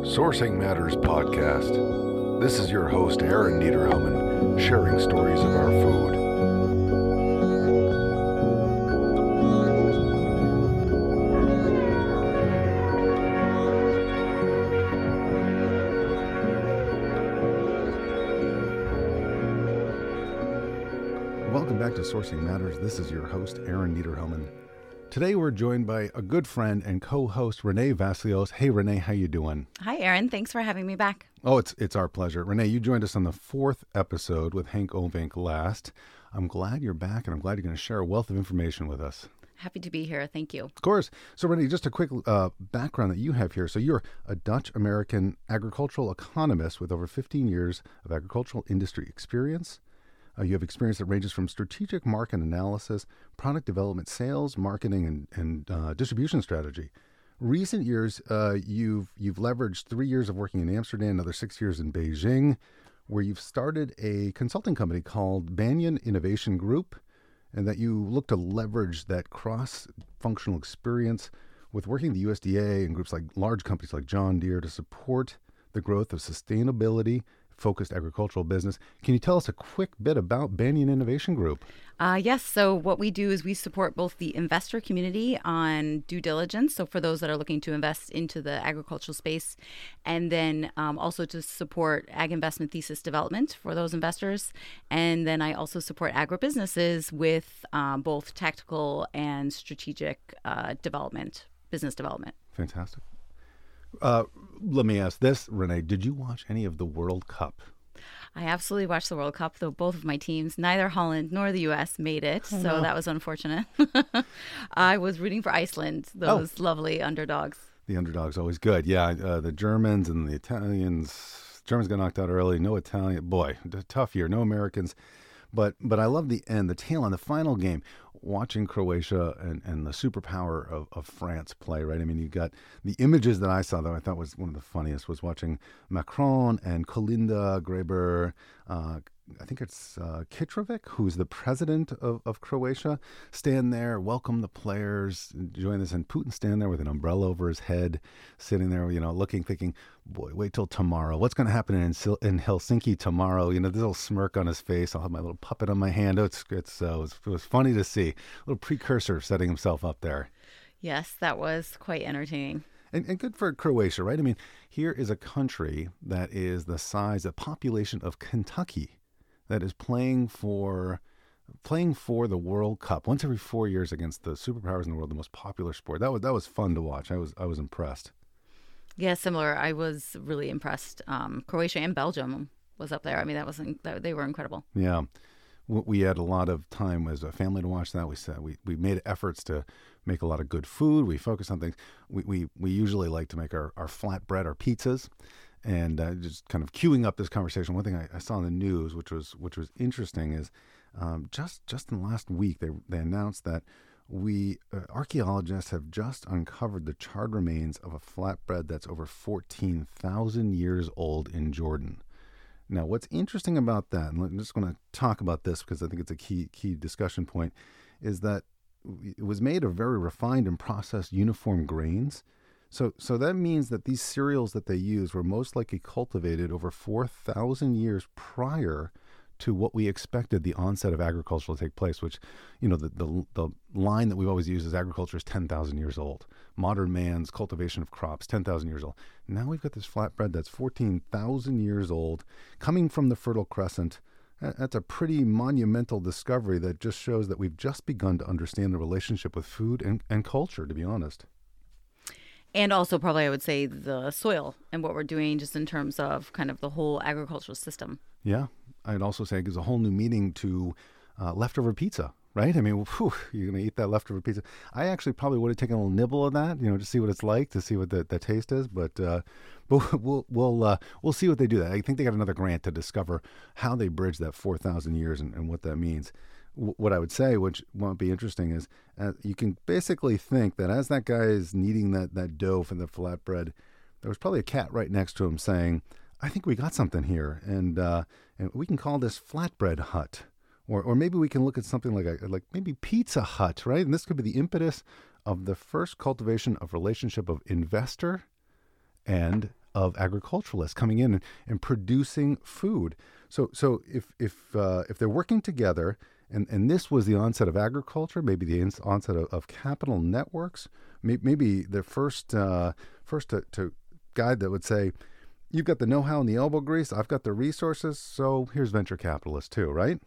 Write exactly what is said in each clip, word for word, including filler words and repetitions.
Sourcing Matters podcast. This is your host, Aaron Niederhumen, sharing stories of our food. Welcome back to Sourcing Matters. This is your host, Aaron Niederhumen. Today we're joined by a good friend and co-host, Renee Vasilios. Hey, Renee, how you doing? Hi, Aaron. Thanks for having me back. Oh, it's it's our pleasure. Renee, you joined us on the fourth episode with Hank Ovink last. I'm glad you're back, and I'm glad you're going to share a wealth of information with us. Happy to be here. Thank you. Of course. So, Renee, just a quick uh, background that you have here. So you're a Dutch-American agricultural economist with over fifteen years of agricultural industry experience. Uh, you have experience that ranges from strategic market analysis, product development, sales, marketing, and, and uh, distribution strategy. Recent years, uh, you've you've leveraged three years of working in Amsterdam, another six years in Beijing, where you've started a consulting company called Banyan Innovation Group, and that you look to leverage that cross-functional experience with working with the U S D A and groups like large companies like John Deere to support the growth of sustainability focused agricultural business. Can you tell us a quick bit about Banyan Innovation Group? Uh, yes. So what we do is we support both the investor community on due diligence. So for those that are looking to invest into the agricultural space, and then um, also to support ag investment thesis development for those investors. And then I also support agribusinesses with um, both tactical and strategic uh, development, business development. Fantastic. Uh, let me ask this, Renee, did you watch any of the World Cup? I absolutely watched the World Cup, though both of my teams, neither Holland nor the U S, made it. Oh, so no. That was unfortunate. I was rooting for Iceland, those oh. lovely underdogs. The underdog's always good. Yeah, uh, the Germans and the Italians. Germans got knocked out early. No Italian. Boy, tough year. No Americans. But but I love the end, the tail on the final game, watching Croatia and, and the superpower of, of France play, right? I mean, you got the images that I saw that I thought was one of the funniest was watching Macron and Kolinda Graber, uh, I think it's uh, Kitrovic, who's the president of, of Croatia, stand there, welcome the players, enjoying this, and Putin stand there with an umbrella over his head, sitting there, you know, looking, thinking, boy, wait till tomorrow. What's going to happen in in Helsinki tomorrow? You know, this little smirk on his face. I'll have my little puppet on my hand. Oh, it's it's uh, it, was, it was funny to see. A little precursor setting himself up there. Yes, that was quite entertaining. And, and good for Croatia, right? I mean, here is a country that is the size, the population of Kentucky, that is playing for playing for the World Cup once every four years against the superpowers in the world, the most popular sport. That was that was fun to watch. I was I was impressed. Yeah, similar. I was really impressed. Um, Croatia and Belgium was up there. I mean, that was that, they were incredible. Yeah, we had a lot of time as a family to watch that. We said we, we made efforts to make a lot of good food. We focused on things. We we, we usually like to make our, our flatbread, our pizzas. And uh, just kind of queuing up this conversation, one thing I, I saw in the news, which was which was interesting, is um, just just in the last week they they announced that we uh, archaeologists have just uncovered the charred remains of a flatbread that's over fourteen thousand years old in Jordan. Now, what's interesting about that, and I'm just going to talk about this because I think it's a key key discussion point, is that it was made of very refined and processed uniform grains. So so that means that these cereals that they use were most likely cultivated over four thousand years prior to what we expected the onset of agriculture to take place, which, you know, the the, the line that we've always used is agriculture is ten thousand years old. Modern man's cultivation of crops, ten thousand years old. Now we've got this flatbread that's fourteen thousand years old, coming from the Fertile Crescent. That's a pretty monumental discovery that just shows that we've just begun to understand the relationship with food and, and culture, to be honest. And also probably I would say the soil and what we're doing just in terms of kind of the whole agricultural system. Yeah. I'd also say it gives a whole new meaning to uh, leftover pizza, right? I mean, whew, you're going to eat that leftover pizza. I actually probably would have taken a little nibble of that, you know, to see what it's like, to see what the, the taste is. But uh, but we'll we'll uh, we'll see what they do. I think they got another grant to discover how they bridge that four thousand years and, and what that means. What I would say, which won't be interesting, is uh, you can basically think that as that guy is kneading that, that dough for the flatbread, there was probably a cat right next to him saying, I think we got something here, and uh, and we can call this Flatbread Hut. Or or maybe we can look at something like a, like maybe Pizza Hut, right? And this could be the impetus of the first cultivation of relationship of investor and of agriculturalists coming in and, and producing food. So, so if if uh, if they're working together, and, and this was the onset of agriculture, maybe the ins- onset of, of capital networks, maybe, maybe the first uh, first to, to guide that would say, you've got the know-how and the elbow grease, I've got the resources, so here's venture capitalists too, right?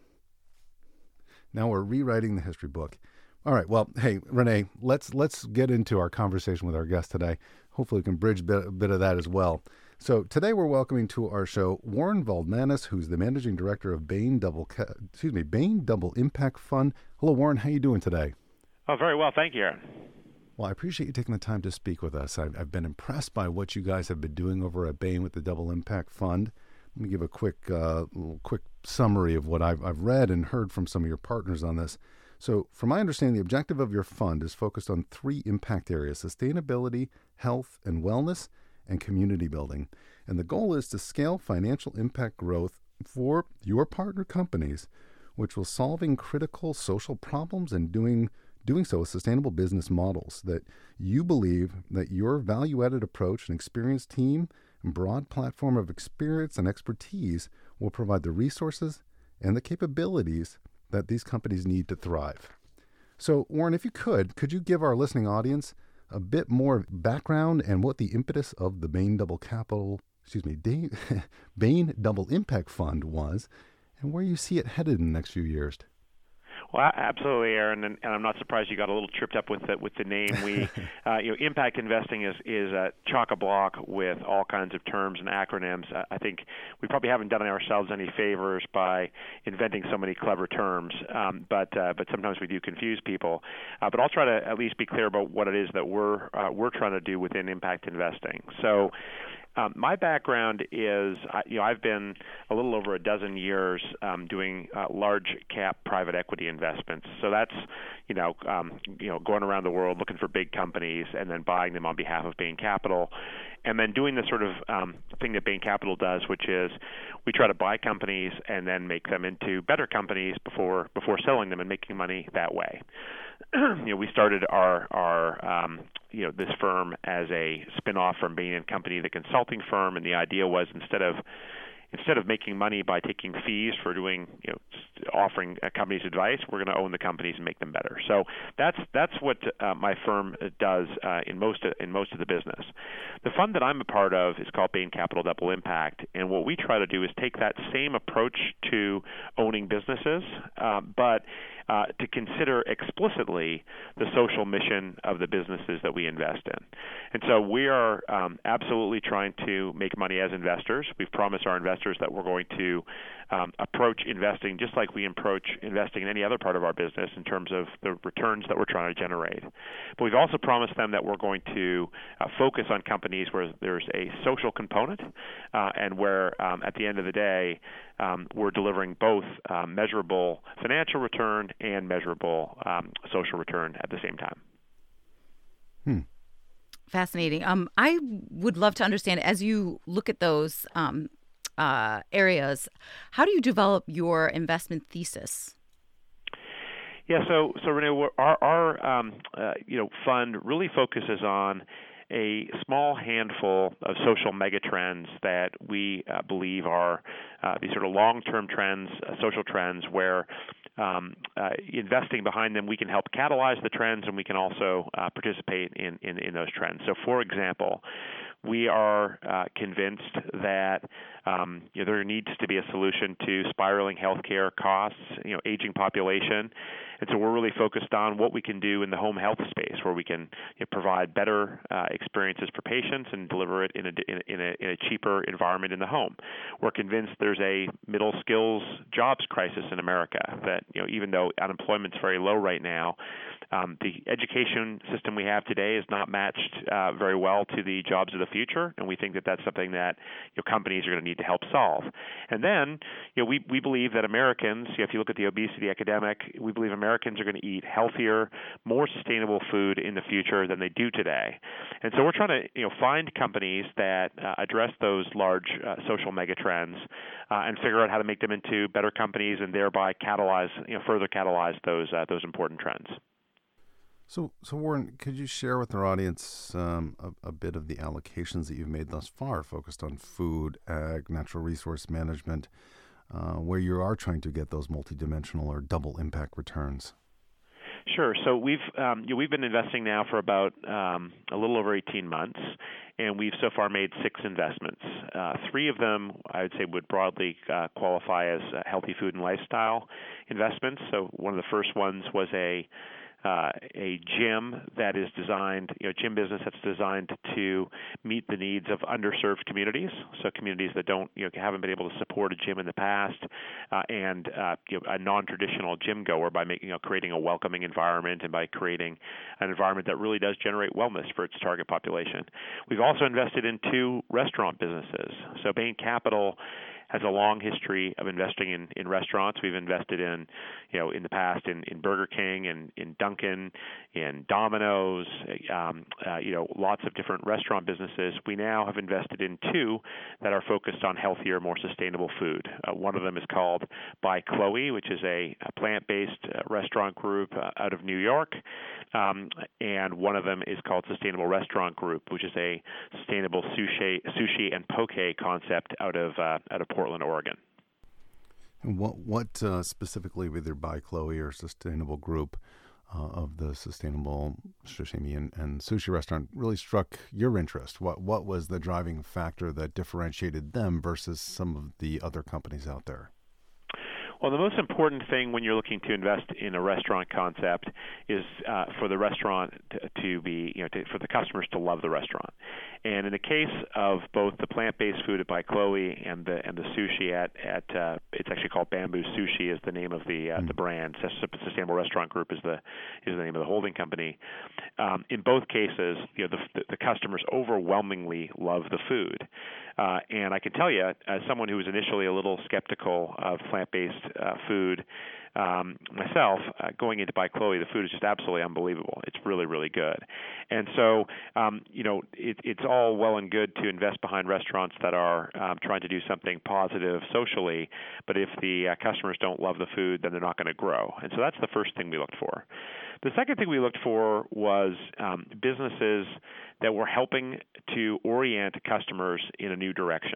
Now we're rewriting the history book. All right, well, hey, Renee, let's let's get into our conversation with our guest today. Hopefully we can bridge a bit, a bit of that as well. So today we're welcoming to our show Warren Valdmanis, who's the managing director of Bain Double, excuse me, Bain Double Impact Fund. Hello, Warren. How are you doing today? Oh, very well, thank you, Aaron. Well, I appreciate you taking the time to speak with us. I've, I've been impressed by what you guys have been doing over at Bain with the Double Impact Fund. Let me give a quick, uh, little quick summary of what I've, I've read and heard from some of your partners on this. So, from my understanding, the objective of your fund is focused on three impact areas: sustainability, health and wellness, and community building. And the goal is to scale financial impact growth for your partner companies, which will solving critical social problems and doing doing so with sustainable business models that you believe that your value-added approach and experienced team and broad platform of experience and expertise will provide the resources and the capabilities that these companies need to thrive. So, Warren, if you could, could you give our listening audience a bit more background and what the impetus of the Bain Double Capital, excuse me, Bain Double Impact Fund was, and where you see it headed in the next few years? Well, absolutely, Aaron, and, and I'm not surprised you got a little tripped up with the, with the name. We, uh, you know, impact investing is is uh, chock-a-block with all kinds of terms and acronyms. Uh, I think we probably haven't done ourselves any favors by inventing so many clever terms, um, but uh, but sometimes we do confuse people. Uh, but I'll try to at least be clear about what it is that we're uh, we're trying to do within impact investing. So. Um, my background is, uh, you know, I've been a little over a dozen years um, doing uh, large cap private equity investments. So that's, you know, um, you know, going around the world looking for big companies and then buying them on behalf of Bain Capital, and then doing the sort of um, thing that Bain Capital does, which is we try to buy companies and then make them into better companies before before selling them and making money that way. You know, we started our our um, you know this firm as a spin-off from Bain and Company, the consulting firm, and the idea was instead of instead of making money by taking fees for doing, you know, offering companies advice, we're going to own the companies and make them better. So that's that's what uh, my firm does uh, in most of, in most of the business. The fund that I'm a part of is called Bain Capital Double Impact, and what we try to do is take that same approach to owning businesses, uh, but uh, to consider explicitly the social mission of the businesses that we invest in. And so we are um, absolutely trying to make money as investors. We've promised our investors that we're going to um, approach investing just like we approach investing in any other part of our business in terms of the returns that we're trying to generate. But we've also promised them that we're going to uh, focus on companies where there's a social component uh, and where um, at the end of the day um, we're delivering both um, measurable financial return and measurable um, social return at the same time. Hmm. Fascinating. Um, I would love to understand, as you look at those um, uh, areas, how do you develop your investment thesis? Yeah, so so Renee, our our um, uh, you know fund really focuses on a small handful of social megatrends that we uh, believe are uh, these sort of long-term trends, uh, social trends, where um, uh, investing behind them, we can help catalyze the trends, and we can also uh, participate in, in, in those trends. So, for example, we are uh, convinced that um, you know, there needs to be a solution to spiraling healthcare costs, you know, aging population, and so we're really focused on what we can do in the home health space, where we can you know, provide better uh, experiences for patients and deliver it in a, in, a, in, a, in a cheaper environment in the home. We're convinced there's a middle skills jobs crisis in America. That you know, even though unemployment's very low right now, um, the education system we have today is not matched uh, very well to the jobs of the future, and we think that that's something that you know, companies are going to need to help solve. And then, you know, we we believe that Americans, you know, if you look at the obesity epidemic, we believe Americans are going to eat healthier, more sustainable food in the future than they do today. And so we're trying to, you know, find companies that uh, address those large uh, social megatrends uh, and figure out how to make them into better companies and thereby catalyze, you know, further catalyze those uh, those important trends. So, so Warren, could you share with our audience um, a, a bit of the allocations that you've made thus far, focused on food, ag, natural resource management, uh, where you are trying to get those multidimensional or double impact returns? Sure. So we've um, you know, we've been investing now for about um, a little over eighteen months, and we've so far made six investments. Uh, three of them, I would say, would broadly uh, qualify as uh, healthy food and lifestyle investments. So one of the first ones was a Uh, a gym that is designed, you know, gym business that's designed to meet the needs of underserved communities. So communities that don't, you know, haven't been able to support a gym in the past, uh, and uh, you know, a non-traditional gym goer by making, you know, creating a welcoming environment and by creating an environment that really does generate wellness for its target population. We've also invested in two restaurant businesses. So Bain Capital has a long history of investing in, in restaurants. We've invested in, you know, in the past in, in Burger King and in Dunkin', in Domino's, um, uh, you know, lots of different restaurant businesses. We now have invested in two that are focused on healthier, more sustainable food. Uh, one of them is called By Chloe, which is a, a plant-based uh, restaurant group uh, out of New York, um, and one of them is called Sustainable Restaurant Group, which is a sustainable sushi, sushi and poke concept out of uh, out of Portland, Oregon. And what what uh, specifically, either By Chloe or Sustainable Group uh, of the sustainable sashimi and, and sushi restaurant, really struck your interest? What what was the driving factor that differentiated them versus some of the other companies out there? Well, the most important thing when you're looking to invest in a restaurant concept is uh, for the restaurant to, to be, you know, to, for the customers to love the restaurant. And in the case of both the plant-based food at By Chloe and the and the sushi at at uh, it's actually called Bamboo Sushi is the name of the uh, mm. the brand. Sustainable Restaurant Group is the is the name of the holding company. Um, in both cases, you know, the, the customers overwhelmingly love the food. Uh, and I can tell you, as someone who was initially a little skeptical of plant-based uh, food, um, myself, uh, going into By Chloe, the food is just absolutely unbelievable. It's really, really good. And so, um, you know, it, it's all well and good to invest behind restaurants that are um, trying to do something positive socially, but if the uh, customers don't love the food, then they're not going to grow. And so that's the first thing we looked for. The second thing we looked for was um, businesses that were helping to orient customers in a new direction.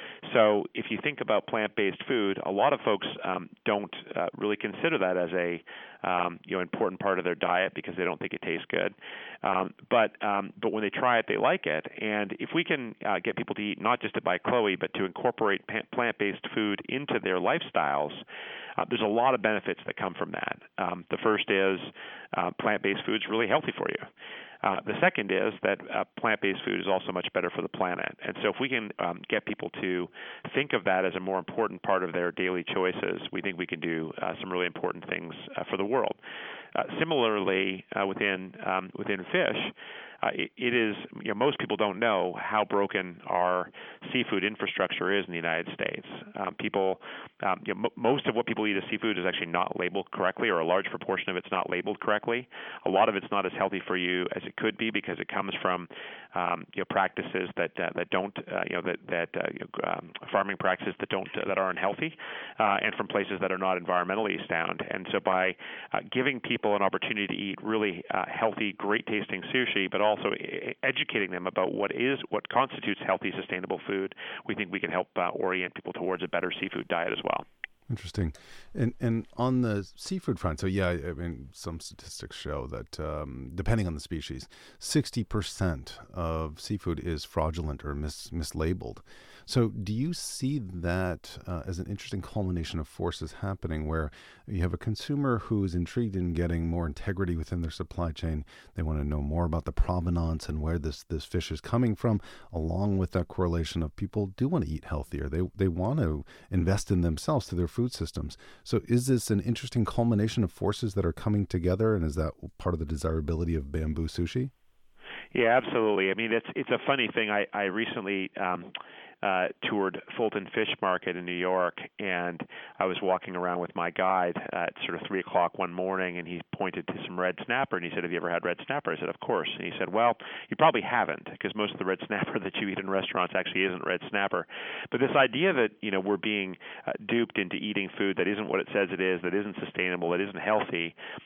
So if you think about plant-based food, a lot of folks um, don't uh, really consider that as a um, you know important part of their diet because they don't think it tastes good. Um, but um, but when they try it, they like it. And if we can uh, get people to eat not just at By Chloe, but to incorporate plant-based food into their lifestyles, uh, there's a lot of benefits that come from that. Um, the first is uh, plant-based food is really healthy for you. Uh, the second is that uh, plant-based food is also much better for the planet. And so if we can um, get people to think of that as a more important part of their daily choices, we think we can do uh, some really important things uh, for the world. Uh, similarly, uh, within um, within fish, uh, it, it is, you know, most people don't know how broken our seafood infrastructure is in the United States. Um, people, um, you know, m- most of what people eat as seafood is actually not labeled correctly, or a large proportion of it's not labeled correctly. A lot of it's not as healthy for you as it could be because it comes from, um, you know, practices that uh, that don't, uh, you know, that that uh, you know, um, farming practices that don't uh, that aren't healthy, uh, and from places that are not environmentally sound. And so by uh, giving people an opportunity to eat really uh, healthy, great tasting sushi, but also educating them about what is what constitutes healthy, sustainable food, we think we can help uh, orient people towards a better seafood diet as well. Interesting. And and on the seafood front, so yeah, I mean, some statistics show that um, depending on the species, sixty percent of seafood is fraudulent or mis- mislabeled. So do you see that uh, as an interesting culmination of forces happening where you have a consumer who is intrigued in getting more integrity within their supply chain? They want to know more about the provenance and where this, this fish is coming from, along with that correlation of people do want to eat healthier. They, they want to invest in themselves through their food systems. So is this an interesting culmination of forces that are coming together, and is that part of the desirability of Bamboo Sushi? Yeah, absolutely. I mean, it's it's a funny thing. I, I recently um, uh, toured Fulton Fish Market in New York, and I was walking around with my guide at sort of three o'clock one morning, and he pointed to some red snapper, and he said, "Have you ever had red snapper?" I said, "Of course." And he said, "Well, you probably haven't, because most of the red snapper that you eat in restaurants actually isn't red snapper." But this idea that, you know, we're being uh, duped into eating food that isn't what it says it is, that isn't sustainable, that isn't healthy,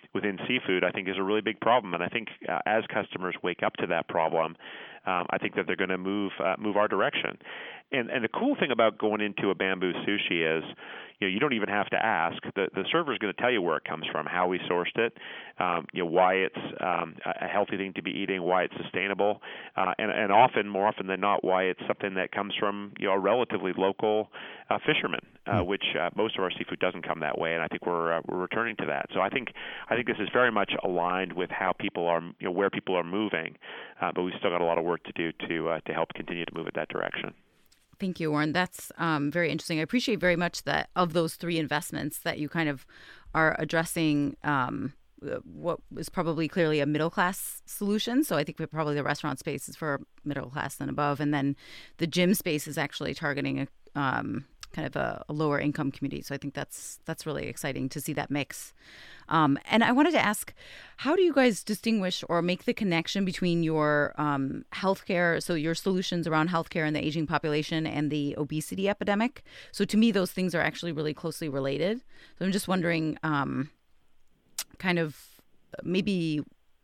within seafood, I think is a really big problem. And I think uh, as customers wake up to that problem, um, I think that they're going to move uh, move our direction. And and the cool thing about going into a Bamboo Sushi is, you know, you don't even have to ask. The the server is going to tell you where it comes from, how we sourced it, um, you know, why it's um, a healthy thing to be eating, why it's sustainable, uh, and and often, more often than not, why it's something that comes from, you know, a relatively local uh, fisherman, uh, mm. which uh, most of our seafood doesn't come that way, and I think we're uh, we're returning to that. So I think I think this is very much aligned with how people are, you know, where people are moving, uh, but we've still got a lot of work to do to uh, to help continue to move in that direction. Thank you, Warren. That's um, very interesting. I appreciate very much that of those three investments that you kind of are addressing um, what is probably clearly a middle class solution. So I think probably the restaurant space is for middle class and above. And then the gym space is actually targeting a um, kind of a, a lower income community. So I think that's that's really exciting to see that mix. Um, and I wanted to ask, how do you guys distinguish or make the connection between your um, healthcare, so your solutions around healthcare and the aging population and the obesity epidemic? So to me, those things are actually really closely related. So I'm just wondering um, kind of maybe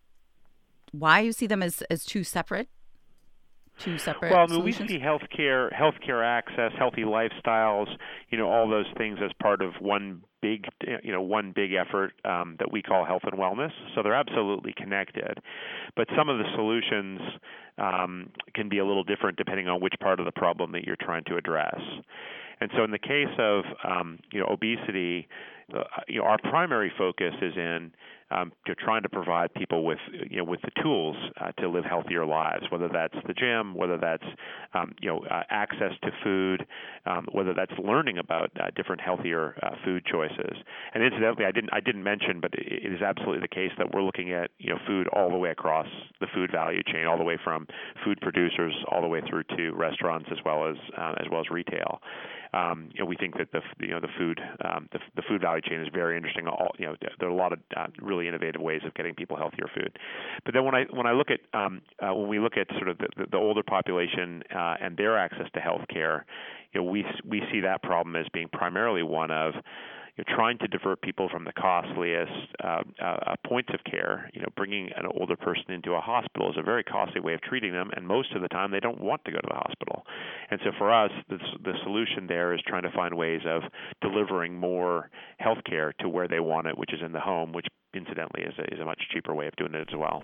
why you see them as, as two separate Two separate well, I mean, solutions? we see healthcare, healthcare access, healthy lifestyles, you know, all those things as part of one big, you know, one big effort um, that we call health and wellness. So they're absolutely connected, but some of the solutions um, can be a little different depending on which part of the problem that you're trying to address. And so, in the case of um, you know obesity, uh, you know our primary focus is in um, to trying to provide people with you know with the tools uh, to live healthier lives. Whether that's the gym, whether that's um, you know uh, access to food, um, whether that's learning about uh, different healthier uh, food choices. And incidentally, I didn't I didn't mention, but it is absolutely the case that we're looking at you know food all the way across the food value chain, all the way from food producers all the way through to restaurants as well as uh, as well as retail. Um, you know, we think that the you know the food um, the, the food value chain is very interesting. All, you know, there are a lot of uh, really innovative ways of getting people healthier food. But then when I when I look at um, uh, when we look at sort of the, the older population uh, and their access to health care, you know, we we see that problem as being primarily one of You're trying to divert people from the costliest uh, uh, points of care. You know, bringing an older person into a hospital is a very costly way of treating them, and most of the time they don't want to go to the hospital. And so for us, the, the solution there is trying to find ways of delivering more health care to where they want it, which is in the home, which incidentally is a, is a much cheaper way of doing it as well.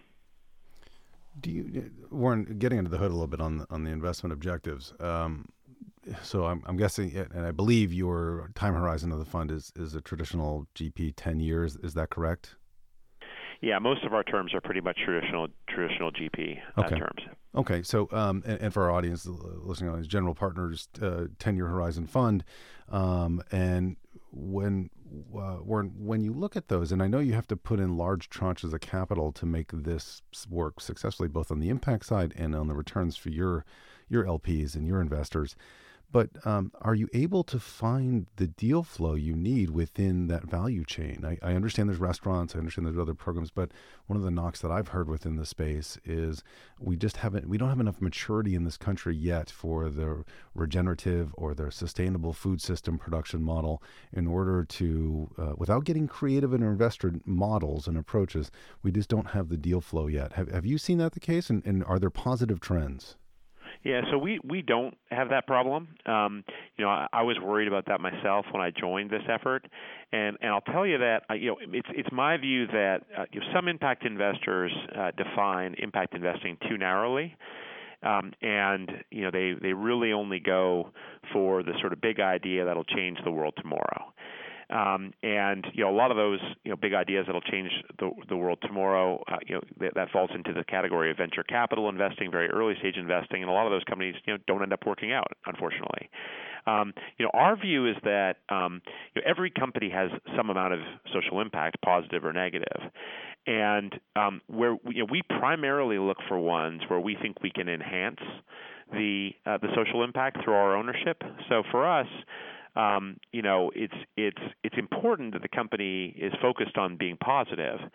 Do you, Warren, getting into the hood a little bit on the, on the investment objectives, um, so I'm, I'm guessing, and I believe your time horizon of the fund is, is a traditional G P ten years. Is that correct? Yeah, most of our terms are pretty much traditional traditional G P uh, okay. terms. Okay, so um, and, and for our audience listening on, is General Partners uh, ten-year horizon fund, um, and when uh, when when you look at those, and I know you have to put in large tranches of capital to make this work successfully, both on the impact side and on the returns for your your L Ps and your investors. But um, are you able to find the deal flow you need within that value chain? I, I understand there's restaurants, I understand there's other programs, but one of the knocks that I've heard within the space is we just haven't, we don't have enough maturity in this country yet for the regenerative or the sustainable food system production model in order to, uh, without getting creative in our investor models and approaches, we just don't have the deal flow yet. Have, have you seen that the case, and, and are there positive trends? Yeah, so we, we don't have that problem. Um, you know, I, I was worried about that myself when I joined this effort, and, and I'll tell you that uh, you know it's it's my view that uh, you know, some impact investors uh, define impact investing too narrowly. Um, and you know they, they really only go for the sort of big idea that'll change the world tomorrow. Um, and you know, a lot of those you know big ideas that'll change the the world tomorrow, uh, you know, that, that falls into the category of venture capital investing, very early stage investing, and a lot of those companies you know don't end up working out, unfortunately. Um, you know, our view is that um, you know, every company has some amount of social impact, positive or negative, and um, where you know, we primarily look for ones where we think we can enhance the uh, the social impact through our ownership. So for us, Um, you know, it's it's it's important that the company is focused on being positive,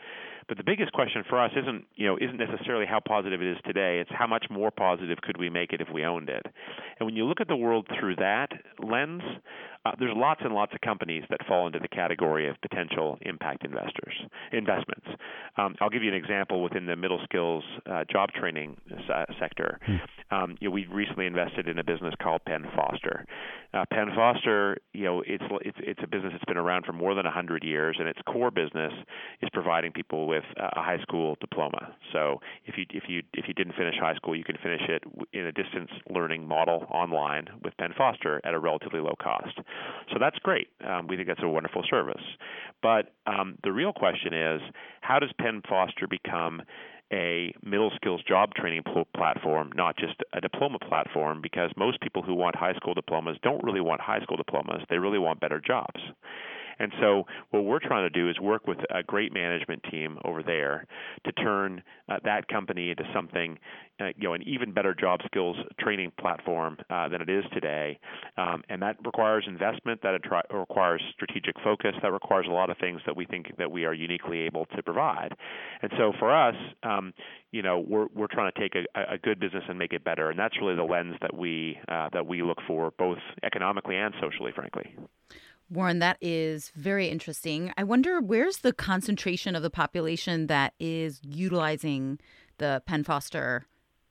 But the biggest question for us isn't, you know, isn't necessarily how positive it is today. It's how much more positive could we make it if we owned it. And when you look at the world through that lens, uh, there's lots and lots of companies that fall into the category of potential impact investors, investments. Um, I'll give you an example within the middle skills uh, job training uh, sector. Hmm. Um, you know, we recently invested in a business called Penn Foster. Uh, Penn Foster, you know, it's it's it's a business that's been around for more than one hundred years, and its core business is providing people with a high school diploma. So if you if you if you didn't finish high school, you can finish it in a distance learning model online with Penn Foster at a relatively low cost. So that's great. Um, we think that's a wonderful service. But um, the real question is, how does Penn Foster become a middle skills job training pl- platform, not just a diploma platform? Because most people who want high school diplomas don't really want high school diplomas. They really want better jobs. And so what we're trying to do is work with a great management team over there to turn uh, that company into something, uh, you know, an even better job skills training platform uh, than it is today. Um, and that requires investment, that atri- requires strategic focus, that requires a lot of things that we think that we are uniquely able to provide. And so for us, um, you know, we're we're trying to take a, a good business and make it better, and that's really the lens that we uh, that we look for, both economically and socially, frankly. Warren, that is very interesting. I wonder, where's the concentration of the population that is utilizing the Penn Foster?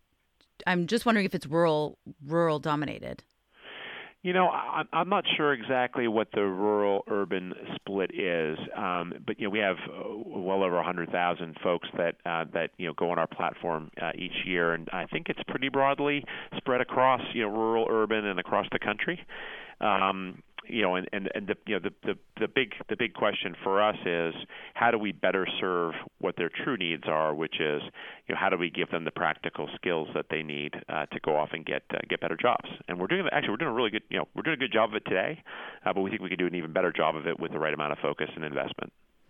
I'm just wondering if it's rural rural dominated. You know, I'm not sure exactly what the rural-urban split is, um, but you know, we have well over one hundred thousand folks that uh, that you know go on our platform uh, each year, and I think it's pretty broadly spread across you know rural, urban, and across the country. Um, You know, and, and, and the you know the, the, the big the big question for us is, how do we better serve what their true needs are, which is, you know, how do we give them the practical skills that they need uh, to go off and get uh, get better jobs? And we're doing actually we're doing a really good you know we're doing a good job of it today, uh, but we think we could do an even better job of it with the right amount of focus and investment.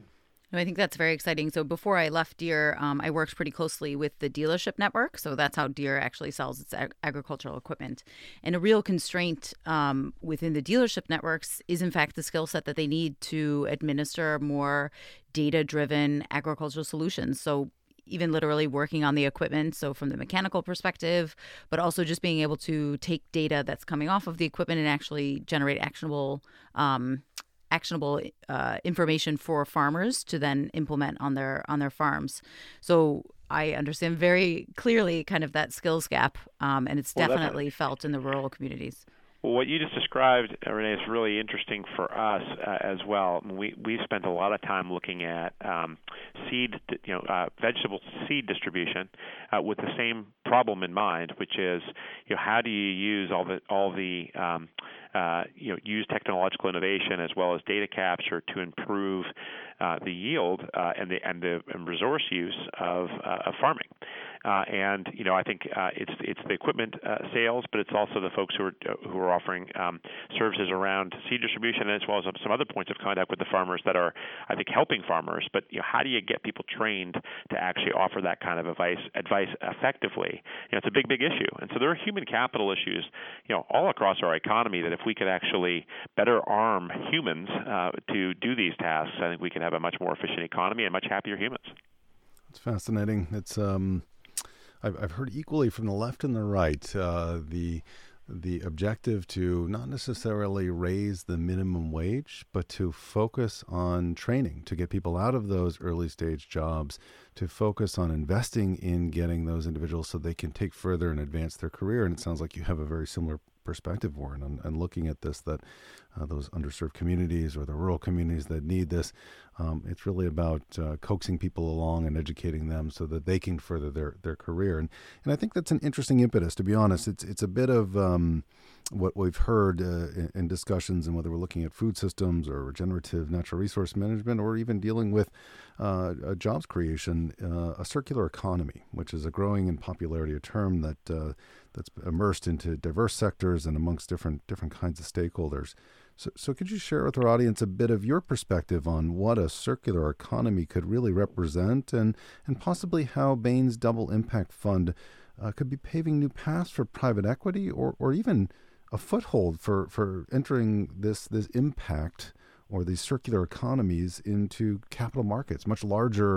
I think that's very exciting. So before I left Deere, um, I worked pretty closely with the dealership network. So that's how Deere actually sells its ag- agricultural equipment. And a real constraint um, within the dealership networks is, in fact, the skill set that they need to administer more data-driven agricultural solutions. So even literally working on the equipment, so from the mechanical perspective, but also just being able to take data that's coming off of the equipment and actually generate actionable um actionable uh, information for farmers to then implement on their on their farms. So I understand very clearly kind of that skills gap, um, and it's well, definitely felt in the rural communities. Well, what you just described, Renee, is really interesting for us uh, as well. We we spent a lot of time looking at um, seed, you know, uh, vegetable seed distribution uh, with the same problem in mind, which is, you know, how do you use all the all the um, uh, you know, use technological innovation as well as data capture to improve uh, the yield uh, and the and the and resource use of, uh, of farming. Uh, and you know, I think uh, it's it's the equipment uh, sales, but it's also the folks who are who are offering um, services around seed distribution, as well as some other points of contact with the farmers that are, I think, helping farmers. But you know, how do you get people trained to actually offer that kind of advice advice effectively? You know, it's a big, big issue, and so there are human capital issues, you know, all across our economy. That if we could actually better arm humans uh, to do these tasks, I think we can have a much more efficient economy and much happier humans. It's fascinating. It's um. I've, I've heard equally from the left and the right uh, the the objective to not necessarily raise the minimum wage, but to focus on training, to get people out of those early stage jobs, to focus on investing in getting those individuals so they can take further and advance their career. And it sounds like you have a very similar perspective, Warren, and, and looking at this, that uh, those underserved communities or the rural communities that need this, um, it's really about uh, coaxing people along and educating them so that they can further their, their career. And and I think that's an interesting impetus, to be honest. It's it's a bit of um, what we've heard uh, in, in discussions, and whether we're looking at food systems or regenerative natural resource management, or even dealing with uh, jobs creation, uh, a circular economy, which is a growing in popularity, a term that uh, that's immersed into diverse sectors and amongst different different kinds of stakeholders. So, so could you share with our audience a bit of your perspective on what a circular economy could really represent, and, and possibly how Bain's Double Impact Fund uh, could be paving new paths for private equity, or, or even a foothold for, for entering this this impact or these circular economies into capital markets, much larger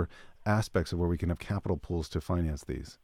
aspects of where we can have capital pools to finance these?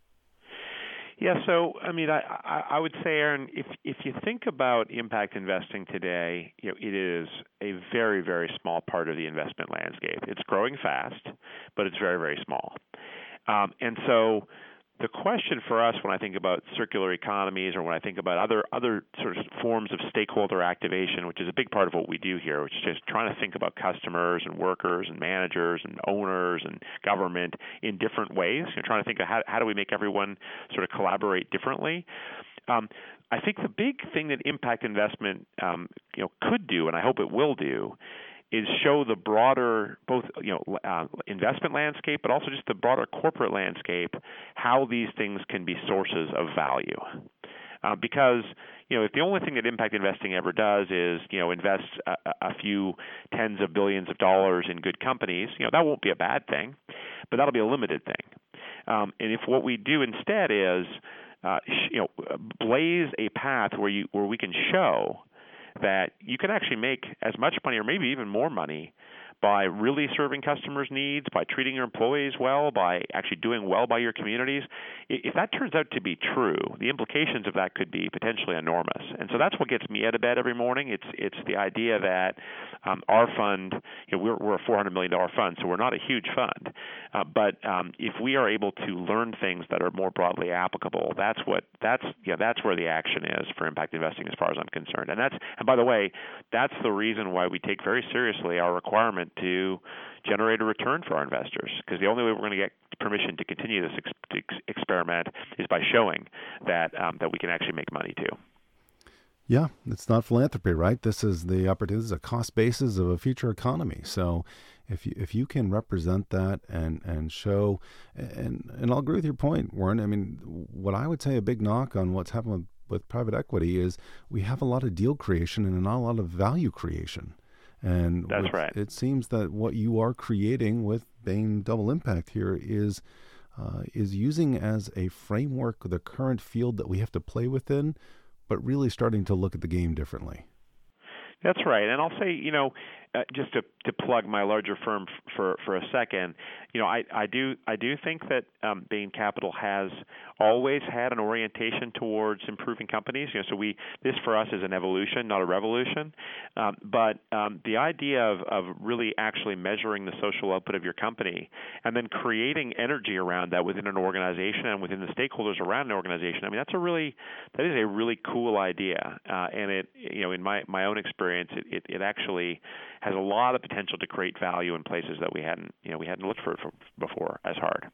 Yeah, so I mean, I, I, I would say, Aaron, if if you think about impact investing today, you know, it is a very, very small part of the investment landscape. It's growing fast, but it's very, very small. Um, and so the question for us when I think about circular economies or when I think about other other sort of forms of stakeholder activation, which is a big part of what we do here, which is just trying to think about customers and workers and managers and owners and government in different ways, you know, trying to think of how, how do we make everyone sort of collaborate differently. Um, I think the big thing that impact investment um, you know, could do, and I hope it will do, is show the broader, both you know, uh, investment landscape, but also just the broader corporate landscape, how these things can be sources of value. Uh, because you know, if the only thing that impact investing ever does is you know invest a, a few tens of billions of dollars in good companies, you know that won't be a bad thing, but that'll be a limited thing. Um, and if what we do instead is uh, you know blaze a path where you where we can show that you can actually make as much money or maybe even more money by really serving customers' needs, by treating your employees well, by actually doing well by your communities. If that turns out to be true, the implications of that could be potentially enormous. And so that's what gets me out of bed every morning. It's it's the idea that um, our fund, you know, we're, we're a four hundred million dollars fund, so we're not a huge fund. Uh, but um, if we are able to learn things that are more broadly applicable, that's what that's yeah that's where the action is for impact investing, as far as I'm concerned. And that's and by the way, that's the reason why we take very seriously our requirement to generate a return for our investors, because the only way we're going to get permission to continue this ex- ex- experiment is by showing that um, that we can actually make money too. Yeah, it's not philanthropy, right? This is the opportunity. This is a cost basis of a future economy. So if you if you can represent that and and show, and and I'll agree with your point, Warren. I mean, what I would say a big knock on what's happened with, with private equity is we have a lot of deal creation and not a lot of value creation. And that's with, right. It seems that what you are creating with Bain Double Impact here is uh, is using as a framework the current field that we have to play within, but really starting to look at the game differently. That's right. And I'll say, you know, uh, just to, to plug my larger firm f- for for a second, you know, I, I do I do think that um, Bain Capital has always had an orientation towards improving companies. You know, so we this for us is an evolution, not a revolution. Um, but um, the idea of, of really actually measuring the social output of your company and then creating energy around that within an organization and within the stakeholders around an organization, I mean, that's a really that is a really cool idea. Uh, and it, you know, in my, my own experience, it, it, it actually has a lot of potential to create value in places that we hadn't, you know, we hadn't looked for it for before as hard.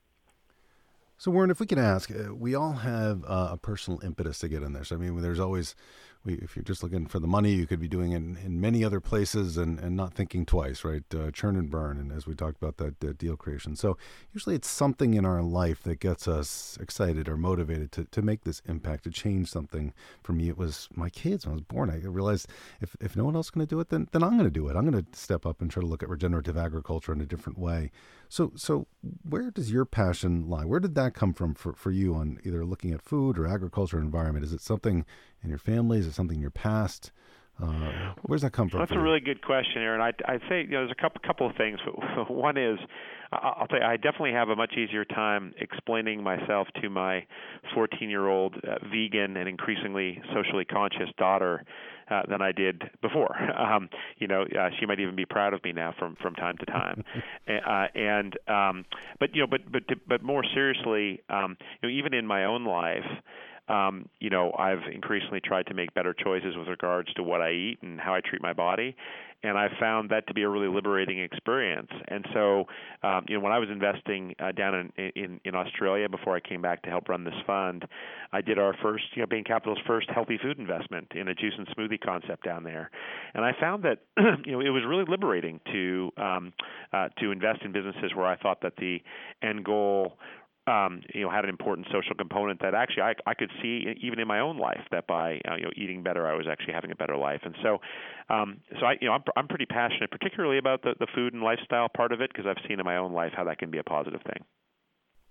So, Warren, if we could ask, uh, we all have uh, a personal impetus to get in there. So, I mean, there's always, we, if you're just looking for the money, you could be doing it in, in many other places and, and not thinking twice, right? Uh, churn and burn, and as we talked about that uh, deal creation. So, usually it's something in our life that gets us excited or motivated to, to make this impact, to change something. For me, it was my kids. When I was born, I realized if, if no one else is going to do it, then, then I'm going to do it. I'm going to step up and try to look at regenerative agriculture in a different way. So, so where does your passion lie? Where did that come from for, for you on either looking at food or agriculture or environment? Is it something in your family? Is it something in your past? Uh, where's that come from? Well, that's a really good question, Aaron. I'd, I'd say you know, there's a couple couple of things. One is, I'll tell you, I definitely have a much easier time explaining myself to my fourteen-year-old uh, vegan and increasingly socially conscious daughter uh, than I did before. Um, you know, uh, she might even be proud of me now from, from time to time. uh, and um, but you know, but but but more seriously, um, you know, even in my own life. Um, you know, I've increasingly tried to make better choices with regards to what I eat and how I treat my body, and I found that to be a really liberating experience. And so, um, you know, when I was investing uh, down in, in in Australia before I came back to help run this fund, I did our first, you know, Bain Capital's first healthy food investment in a juice and smoothie concept down there, and I found that you know it was really liberating to um, uh, to invest in businesses where I thought that the end goal Um, you know, had an important social component that actually I, I could see even in my own life that by uh, you know eating better I was actually having a better life, and so um, so I you know I'm, I'm pretty passionate, particularly about the, the food and lifestyle part of it, because I've seen in my own life how that can be a positive thing.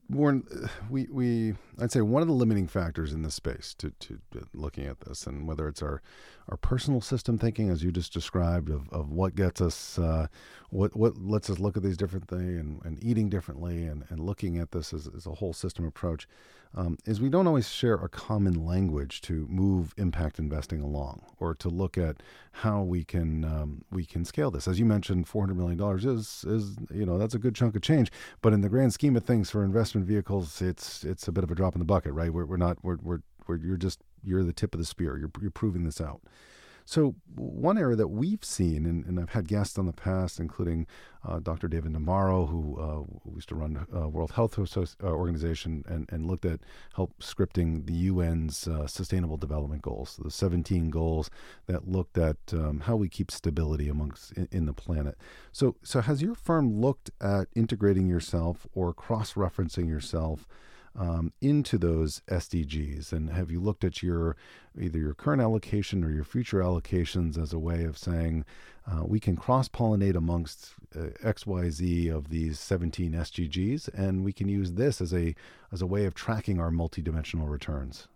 Warren, we, we I'd say one of the limiting factors in this space to, to, to looking at this, and whether it's our, our personal system thinking, as you just described, of, of what gets us, uh, what what lets us look at these different things and, and eating differently and, and looking at this as, as a whole system approach, um, is we don't always share a common language to move impact investing along, or to look at how we can um, we can scale this. As you mentioned, four hundred million dollars is is you know that's a good chunk of change, but in the grand scheme of things for investment vehicles, it's it's a bit of a drop in the bucket, right? We're we're not we're we're, we're you're just you're the tip of the spear. You're you're proving this out. So one area that we've seen, and, and I've had guests on the past, including uh, Doctor David Nabarro, who uh, used to run uh, World Health Associ- uh, Organization and, and looked at help scripting the U N's uh, Sustainable Development Goals, the seventeen goals that looked at um, how we keep stability amongst in, in the planet. So, so has your firm looked at integrating yourself or cross-referencing yourself Um, into those S D Gs, and have you looked at your either your current allocation or your future allocations as a way of saying uh, we can cross-pollinate amongst uh, X Y Z of these seventeen S D Gs, and we can use this as a as a way of tracking our multidimensional returns?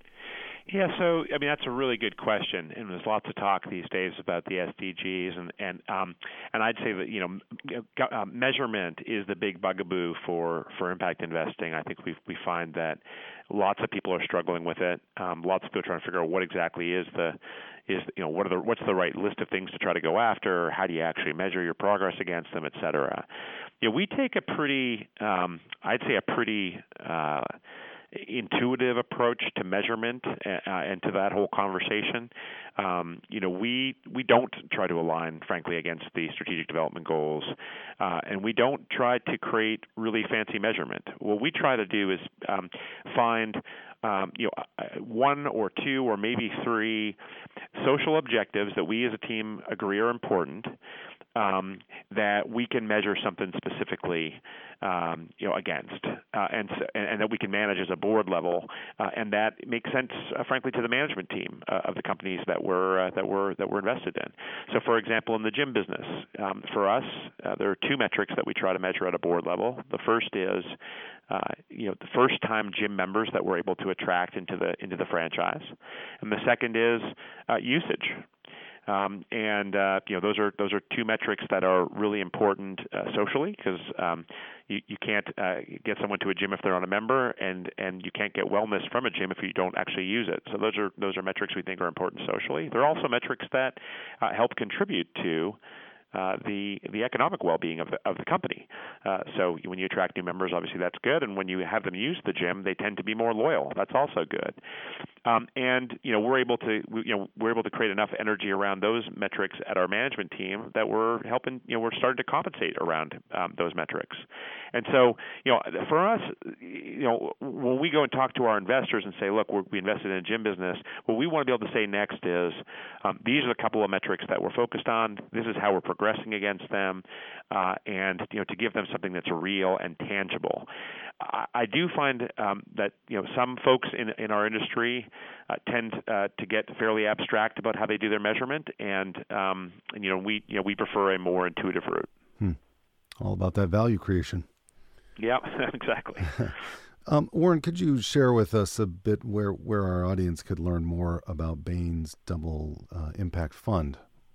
Yeah, so I mean that's a really good question, and there's lots of talk these days about the S D Gs, and and um, and I'd say that you know uh, measurement is the big bugaboo for, for impact investing. I think we we find that lots of people are struggling with it. Um, lots of people are trying to figure out what exactly is the is you know what are the what's the right list of things to try to go after? How do you actually measure your progress against them, et cetera. You know, we take a pretty um, I'd say a pretty uh, intuitive approach to measurement uh, and to that whole conversation. Um, you know, we we don't try to align, frankly, against the strategic development goals, uh, and we don't try to create really fancy measurement. What we try to do is um, find um, you know one or two or maybe three social objectives that we as a team agree are important. Um, that we can measure something specifically, um, you know, against, uh, and, and and that we can manage as a board level, uh, and that makes sense, uh, frankly, to the management team uh, of the companies that we're uh, that we're that we're invested in. So, for example, in the gym business, um, for us, uh, there are two metrics that we try to measure at a board level. The first is, uh, you know, the first-time gym members that we're able to attract into the into the franchise, and the second is uh, usage. Um, and uh, you know those are those are two metrics that are really important uh, socially, because um, you, you can't uh, get someone to a gym if they're not a member, and, and you can't get wellness from a gym if you don't actually use it. So those are those are metrics we think are important socially. They're also metrics that uh, help contribute to Uh, the the economic well-being of the of the company. Uh, so when you attract new members, obviously that's good, and when you have them use the gym, they tend to be more loyal. That's also good. Um, and you know we're able to we, you know we're able to create enough energy around those metrics at our management team that we're helping you know we're starting to compensate around um, those metrics. And so you know for us, you know when we go and talk to our investors and say, look, we're, we invested in a gym business, what we want to be able to say next is um, these are a couple of metrics that we're focused on. This is how we're progressing against them, uh, and you know to give them something that's real and tangible. I, I do find um, that you know some folks in in our industry uh, tend uh, to get fairly abstract about how they do their measurement, and um, and you know we you know we prefer a more intuitive route. Hmm. All about that value creation. Yeah, exactly. um, Warren, could you share with us a bit where where our audience could learn more about Bain's Double uh, Impact Fund?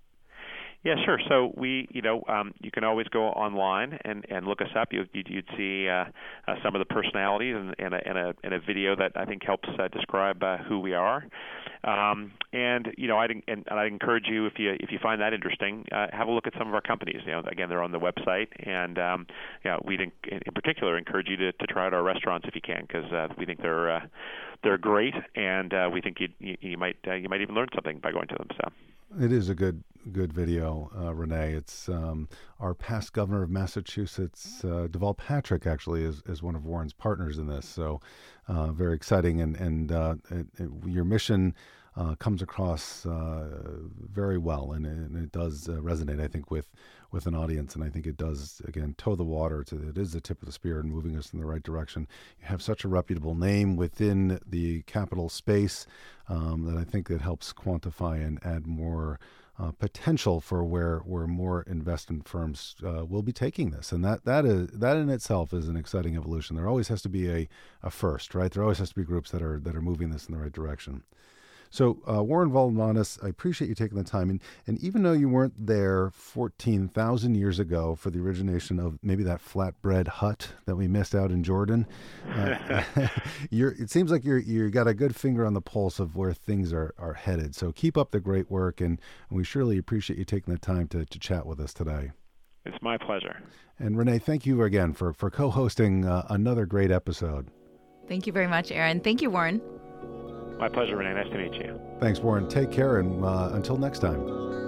Yeah, sure. So we, you know, um, you can always go online and, and look us up. You, you'd, you'd see uh, uh, some of the personalities and, and, a, and, a, and a video that I think helps uh, describe uh, who we are. Um, and you know, I'd and, and I'd encourage you if you if you find that interesting, uh, have a look at some of our companies. You know, again, they're on the website, and um, yeah, we'd in, in particular encourage you to, to try out our restaurants if you can, because uh, we think they're uh, they're great, and uh, we think you you might uh, you might even learn something by going to them. So. It is a good good video, uh, Renee. It's um, our past governor of Massachusetts, uh, Deval Patrick, actually is, is one of Warren's partners in this. So uh, very exciting, and and uh, it, it, your mission uh, comes across uh, very well, and, and it does uh, resonate, I think, with with an audience, and I think it does, again, toe the water. To, it is the tip of the spear and moving us in the right direction. You have such a reputable name within the capital space um, that I think that helps quantify and add more uh, potential for where where more investment firms uh, will be taking this, and that that is that in itself is an exciting evolution. There always has to be a, a first, right? There always has to be groups that are that are moving this in the right direction. So, uh, Warren Valdemanis, I appreciate you taking the time. And, and even though you weren't there fourteen thousand years ago for the origination of maybe that flatbread hut that we missed out in Jordan, uh, you're, it seems like you're you got a good finger on the pulse of where things are, are headed. So keep up the great work, and, and we surely appreciate you taking the time to, to chat with us today. It's my pleasure. And Renee, thank you again for, for co-hosting uh, another great episode. Thank you very much, Aaron. Thank you, Warren. My pleasure, Renee. Nice to meet you. Thanks, Warren. Take care, and uh, until next time.